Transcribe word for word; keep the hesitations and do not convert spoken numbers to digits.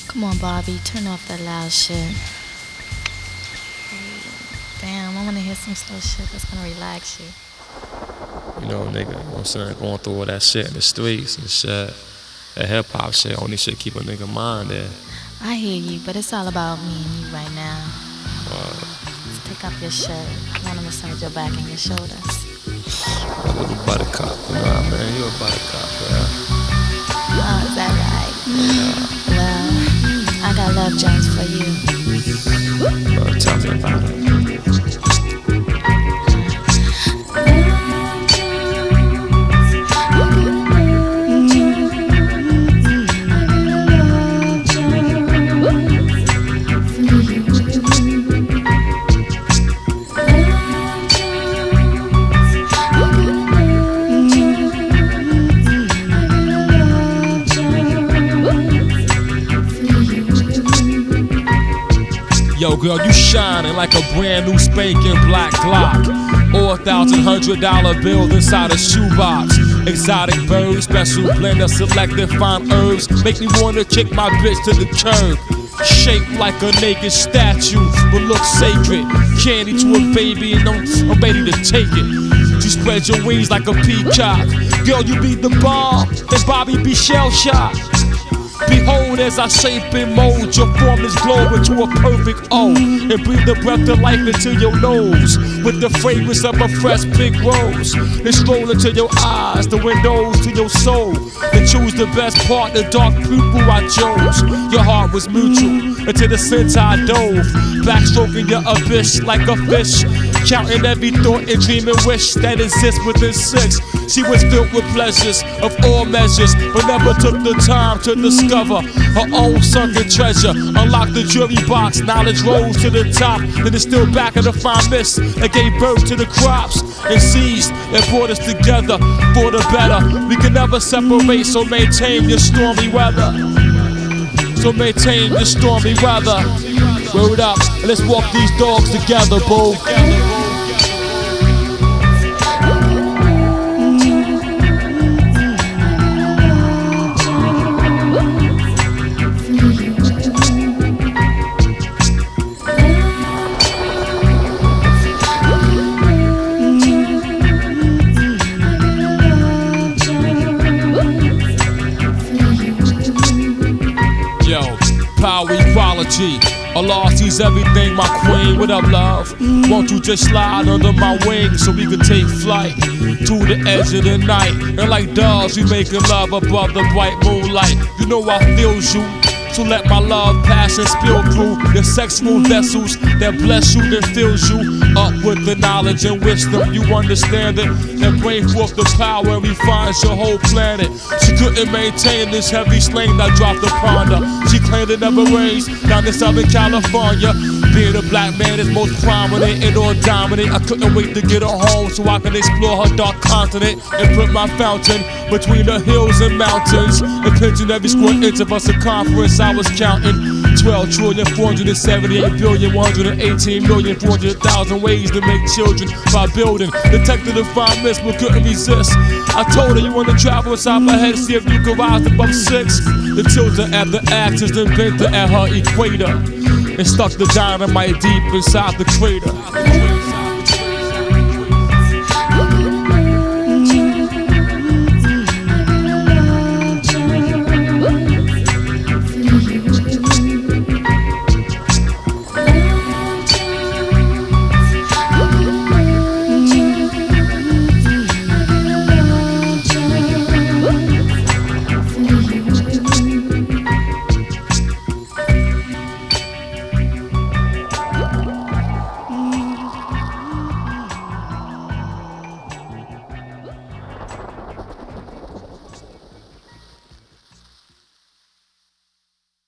Come on, Bobby, turn off that loud shit. Damn, I wanna hear some slow shit that's gonna relax you. You know, nigga, you know what I'm saying? Going through all that shit in the streets and shit. That hip hop shit, only shit keep a nigga mind there. I hear you, but it's all about me and you right now. Uh, Let's take off your shirt. I wanna massage your back and your shoulders. a little buttercup, you know what I mean? You a buttercup, yeah. Oh, is that right? Yeah. Well, I got love jams for you. Uh, tell me about it. Yo, girl, you shining like a brand new spanking black Glock. Or a thousand hundred dollar bill inside a shoebox. Exotic birds, special blend of selected fine herbs. Make me wanna kick my bitch to the curb. Shaped like a naked statue, but look sacred. Candy to a baby and I'm, I'm ready to take it. You spread your wings like a peacock. Girl, you be the bomb, and Bobby be shell-shocked. Behold as I shape and mold your formless globe into a perfect O. And breathe the breath of life into your nose with the fragrance of a fresh pink rose. Then stroll into your eyes, the windows to your soul. Then choose the best part, the dark pupil I chose. Your heart was mutual, until the center I dove. Backstroking your abyss like a fish, counting every thought and dream and wish that exists within six. She was filled with pleasures of all measures, but never took the time to discover her own sunken treasure. Unlocked the jewelry box, knowledge rose to the top. Then it's still back of the fine mist that gave birth to the crops and seeds that brought us together for the better. We can never separate, so maintain your stormy weather. So maintain your stormy weather. Word up, and let's walk these dogs together, boo. Yo, power equality. Allah sees everything, my queen. What up, love? Won't you just slide under my wings so we can take flight to the edge of the night? And like doves, we making love above the bright moonlight. You know I feel you, so let my love pass and spill through the sexual vessels that bless you, that fills you up with the knowledge and wisdom. You understand it, and bring forth the power and refines your whole planet. She couldn't maintain this heavy sling that dropped upon her. She claimed it never rains down in Southern California. Being a black man is most prominent and all dominant. I couldn't wait to get her home so I can explore her dark continent and put my fountain between the hills and mountains and pinching every square inch of her circumference. I was counting twelve trillion, four hundred seventy-eight billion, one hundred eighteen million, four hundred thousand ways to make children by building. Detected the fine mist but couldn't resist. I told her you wanna travel inside my head, see if you could rise above six. The tilted at the axis, then bent her at her equator and stuck the dynamite deep inside the crater.